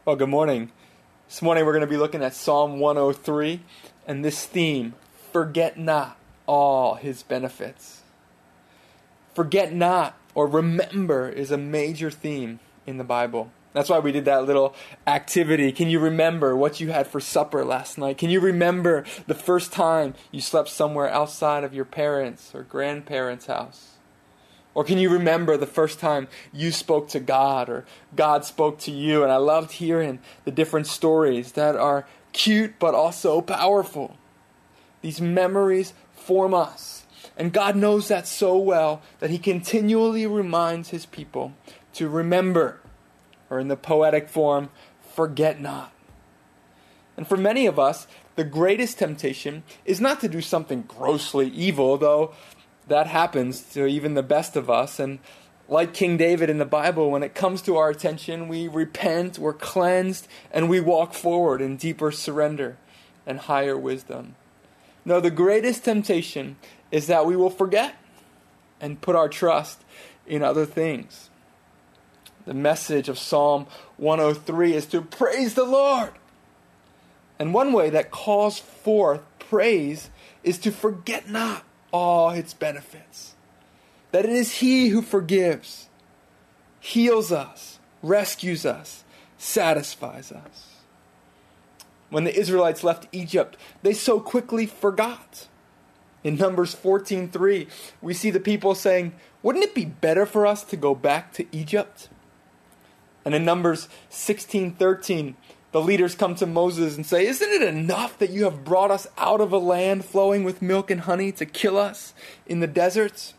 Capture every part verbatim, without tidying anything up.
Well, good morning. This morning we're going to be looking at Psalm one oh three and this theme, forget not all his benefits. Forget not or remember is a major theme in the Bible. That's why we did that little activity. Can you remember what you had for supper last night? Can you remember the first time you slept somewhere outside of your parents' or grandparents' house? Or can you remember the first time you spoke to God or God spoke to you? And I loved hearing the different stories that are cute but also powerful. These memories form us. And God knows that so well that he continually reminds his people to remember, or in the poetic form, forget not. And for many of us, the greatest temptation is not to do something grossly evil, though that happens to even the best of us. And like King David in the Bible, when it comes to our attention, we repent, we're cleansed, and we walk forward in deeper surrender and higher wisdom. No, the greatest temptation is that we will forget and put our trust in other things. The message of Psalm one oh three is to praise the Lord. And one way that calls forth praise is to forget not all its benefits. That it is he who forgives, heals us, rescues us, satisfies us. When the Israelites left Egypt, they so quickly forgot. In Numbers fourteen three, we see the people saying, wouldn't it be better for us to go back to Egypt? And in Numbers sixteen thirteen, the leaders come to Moses and say, isn't it enough that you have brought us out of a land flowing with milk and honey to kill us in the deserts?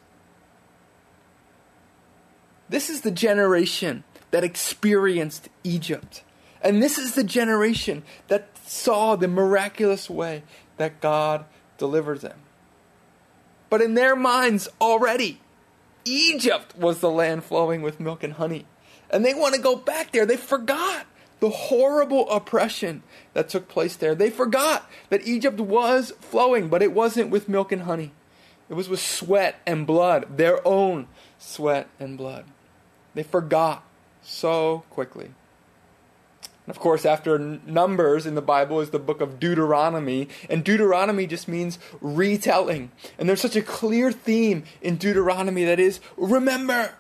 This is the generation that experienced Egypt. And this is the generation that saw the miraculous way that God delivered them. But in their minds already, Egypt was the land flowing with milk and honey. And they want to go back there. They forgot the horrible oppression that took place there. They forgot that Egypt was flowing, but it wasn't with milk and honey. It was with sweat and blood, their own sweat and blood. They forgot so quickly. And of course, after Numbers in the Bible is the book of Deuteronomy. And Deuteronomy just means retelling. And there's such a clear theme in Deuteronomy that is, remember.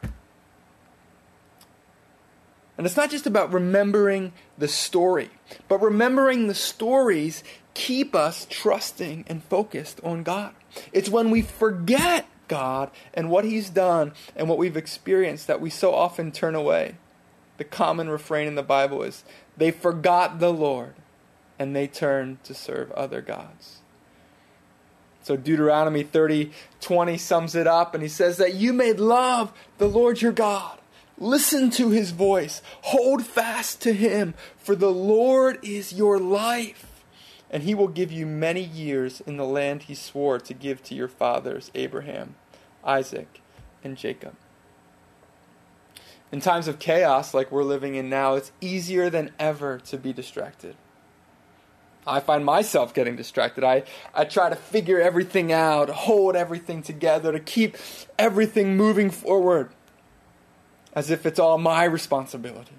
And it's not just about remembering the story, but remembering the stories keep us trusting and focused on God. It's when we forget God and what he's done and what we've experienced that we so often turn away. The common refrain in the Bible is, they forgot the Lord and they turned to serve other gods. So Deuteronomy thirty twenty sums it up, and he says that you may love the Lord your God. Listen to his voice. Hold fast to him, for the Lord is your life, and he will give you many years in the land he swore to give to your fathers, Abraham, Isaac, and Jacob. In times of chaos like we're living in now, it's easier than ever to be distracted. I find myself getting distracted. I, I try to figure everything out, hold everything together, to keep everything moving forward, as if it's all my responsibility.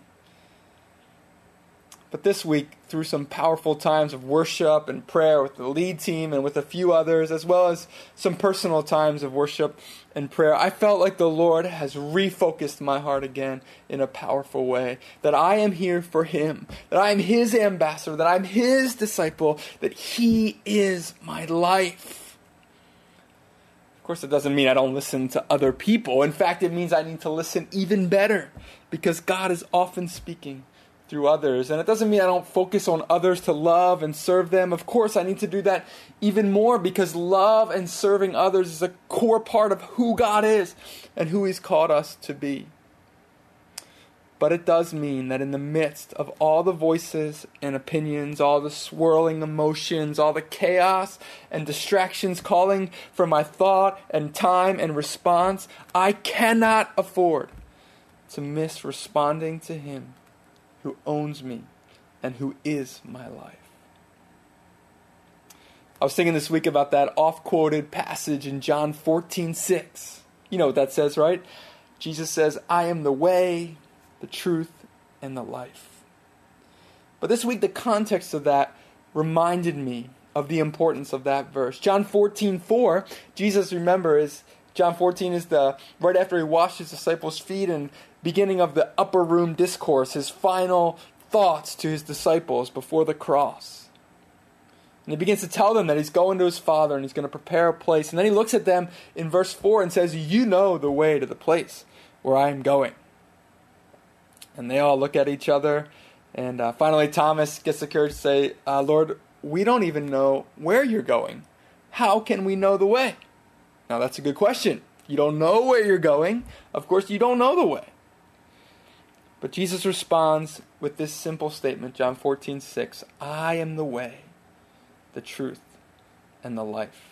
But this week, through some powerful times of worship and prayer with the lead team and with a few others, as well as some personal times of worship and prayer, I felt like the Lord has refocused my heart again in a powerful way. That I am here for him, that I am his ambassador, that I'm his disciple, that he is my life. Of course, it doesn't mean I don't listen to other people. In fact, it means I need to listen even better, because God is often speaking through others. And it doesn't mean I don't focus on others to love and serve them. Of course, I need to do that even more, because love and serving others is a core part of who God is and who he's called us to be. But it does mean that in the midst of all the voices and opinions, all the swirling emotions, all the chaos and distractions calling for my thought and time and response, I cannot afford to miss responding to him who owns me and who is my life. I was thinking this week about that oft-quoted passage in John fourteen six. You know what that says, right? Jesus says, I am the way, the truth, and the life. But this week, the context of that reminded me of the importance of that verse. John fourteen four, Jesus, remember, is John fourteen is the right after he washed his disciples' feet and beginning of the upper room discourse, his final thoughts to his disciples before the cross. And he begins to tell them that he's going to his Father and he's going to prepare a place. And then he looks at them in verse four and says, "You know the way to the place where I am going." And they all look at each other. And uh, finally Thomas gets the courage to say, uh, "Lord, we don't even know where you're going. How can we know the way?" Now that's a good question. You don't know where you're going. Of course, you don't know the way. But Jesus responds with this simple statement, John fourteen six, "I am the way, the truth, and the life."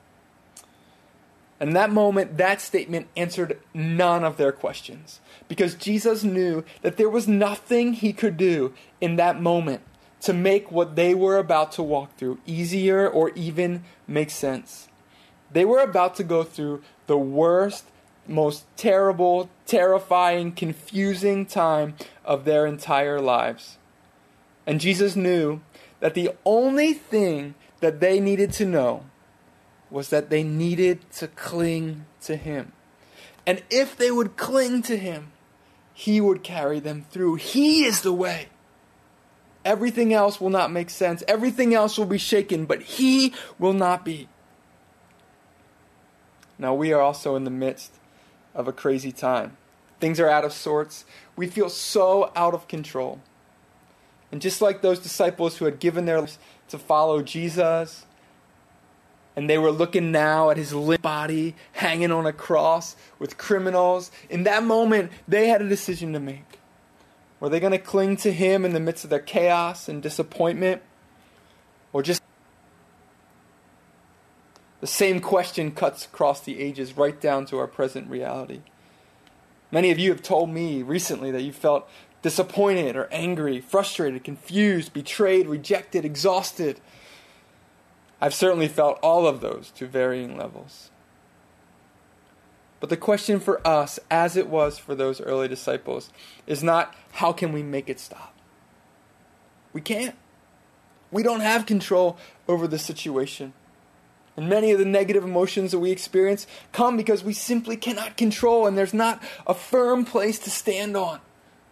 And that moment, that statement answered none of their questions. Because Jesus knew that there was nothing he could do in that moment to make what they were about to walk through easier or even make sense. They were about to go through the worst, most terrible, terrifying, confusing time of their entire lives. And Jesus knew that the only thing that they needed to know was that they needed to cling to him. And if they would cling to him, he would carry them through. He is the way. Everything else will not make sense. Everything else will be shaken, but he will not be. Now, we are also in the midst of a crazy time. Things are out of sorts. We feel so out of control. And just like those disciples who had given their lives to follow Jesus, and they were looking now at his limp body hanging on a cross with criminals, in that moment, they had a decision to make. Were they going to cling to him in the midst of their chaos and disappointment? Or just... The same question cuts across the ages right down to our present reality. Many of you have told me recently that you felt disappointed or angry, frustrated, confused, betrayed, rejected, exhausted. I've certainly felt all of those to varying levels. But the question for us, as it was for those early disciples, is not how can we make it stop? We can't. We don't have control over the situation. And many of the negative emotions that we experience come because we simply cannot control, and there's not a firm place to stand on.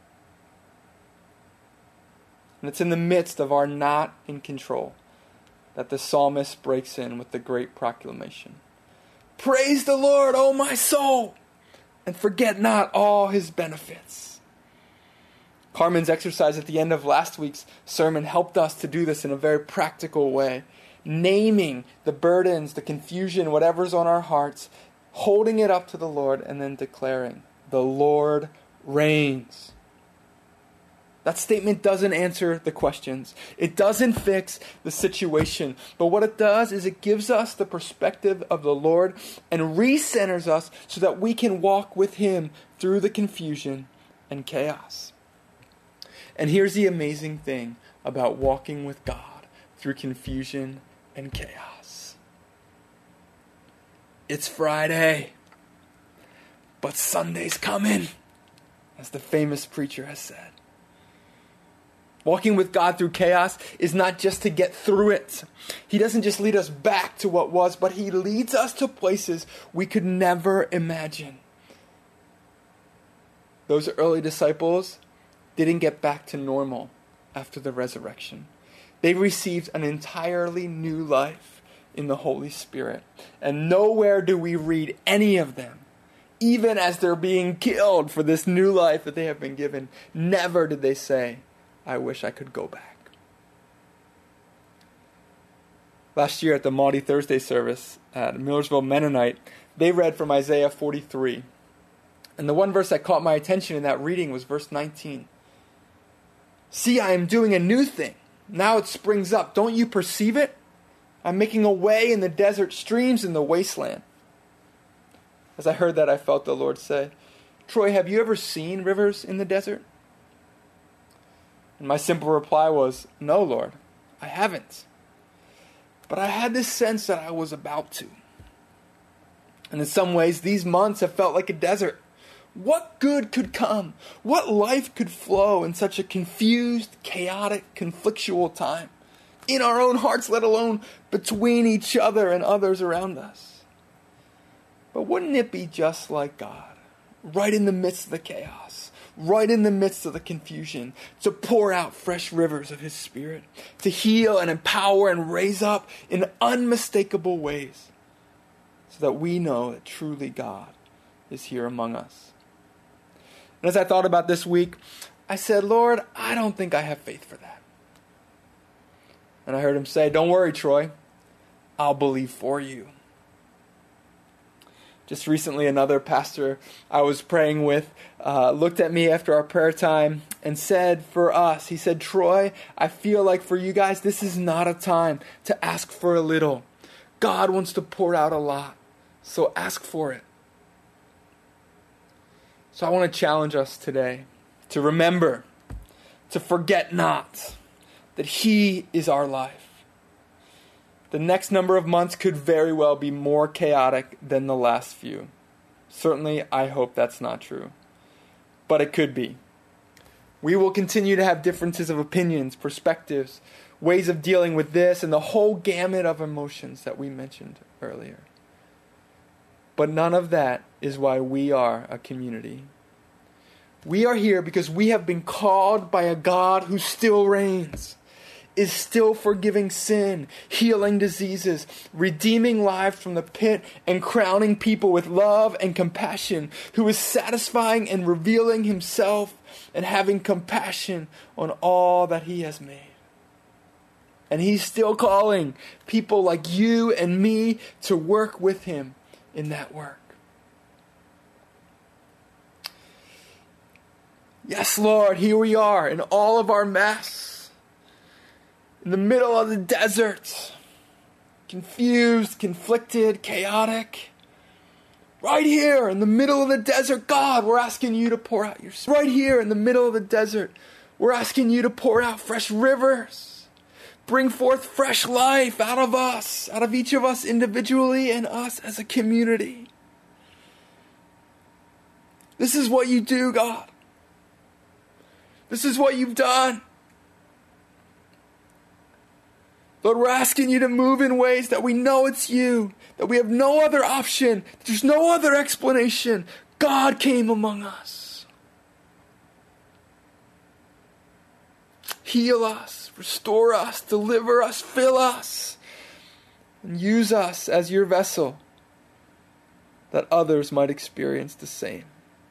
And it's in the midst of our not in control that the psalmist breaks in with the great proclamation. "Praise the Lord, O my soul, and forget not all his benefits." Carmen's exercise at the end of last week's sermon helped us to do this in a very practical way. Naming the burdens, the confusion, whatever's on our hearts, holding it up to the Lord, and then declaring, "The Lord reigns." That statement doesn't answer the questions. It doesn't fix the situation. But what it does is it gives us the perspective of the Lord and recenters us so that we can walk with him through the confusion and chaos. And here's the amazing thing about walking with God through confusion and chaos. It's Friday, but Sunday's coming, as the famous preacher has said. Walking with God through chaos is not just to get through it. He doesn't just lead us back to what was, but he leads us to places we could never imagine. Those early disciples didn't get back to normal after the resurrection. They received an entirely new life in the Holy Spirit. And nowhere do we read any of them, even as they're being killed for this new life that they have been given, never did they say, "I wish I could go back." Last year at the Maundy Thursday service at Millersville Mennonite, they read from Isaiah forty-three. And the one verse that caught my attention in that reading was verse nineteen. "See, I am doing a new thing. Now it springs up. Don't you perceive it? I'm making a way in the desert, streams in the wasteland." As I heard that, I felt the Lord say, "Troy, have you ever seen rivers in the desert?" And my simple reply was, "No, Lord, I haven't." But I had this sense that I was about to. And in some ways, these months have felt like a desert. What good could come? What life could flow in such a confused, chaotic, conflictual time? In our own hearts, let alone between each other and others around us. But wouldn't it be just like God, right in the midst of the chaos, right in the midst of the confusion, to pour out fresh rivers of His Spirit, to heal and empower and raise up in unmistakable ways, so that we know that truly God is here among us. And as I thought about this week, I said, Lord, I don't think I have faith for that. And I heard Him say, don't worry, Troy, I'll believe for you. Just recently, another pastor I was praying with uh, looked at me after our prayer time and said for us, he said, Troy, I feel like for you guys, this is not a time to ask for a little. God wants to pour out a lot, so ask for it. So I want to challenge us today to remember, to forget not that He is our life. The next number of months could very well be more chaotic than the last few. Certainly, I hope that's not true. But it could be. We will continue to have differences of opinions, perspectives, ways of dealing with this, and the whole gamut of emotions that we mentioned earlier. But none of that is why we are a community. We are here because we have been called by a God who still reigns, is still forgiving sin, healing diseases, redeeming lives from the pit, and crowning people with love and compassion, who is satisfying and revealing Himself and having compassion on all that He has made. And He's still calling people like you and me to work with Him in that work. Yes, Lord, here we are in all of our mess. In the middle of the desert, confused, conflicted, chaotic. Right here in the middle of the desert, God, we're asking you to pour out your Spirit. Right here in the middle of the desert, we're asking you to pour out fresh rivers. Bring forth fresh life out of us, out of each of us individually and us as a community. This is what you do, God. This is what you've done. Lord, we're asking you to move in ways that we know it's you, that we have no other option, there's no other explanation. God came among us. Heal us, restore us, deliver us, fill us, and use us as your vessel that others might experience the same.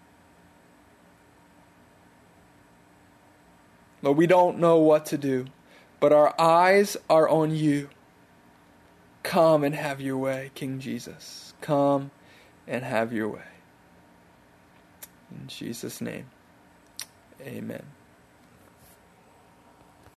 Lord, we don't know what to do, but our eyes are on you. Come and have your way, King Jesus. Come and have your way. In Jesus' name, amen.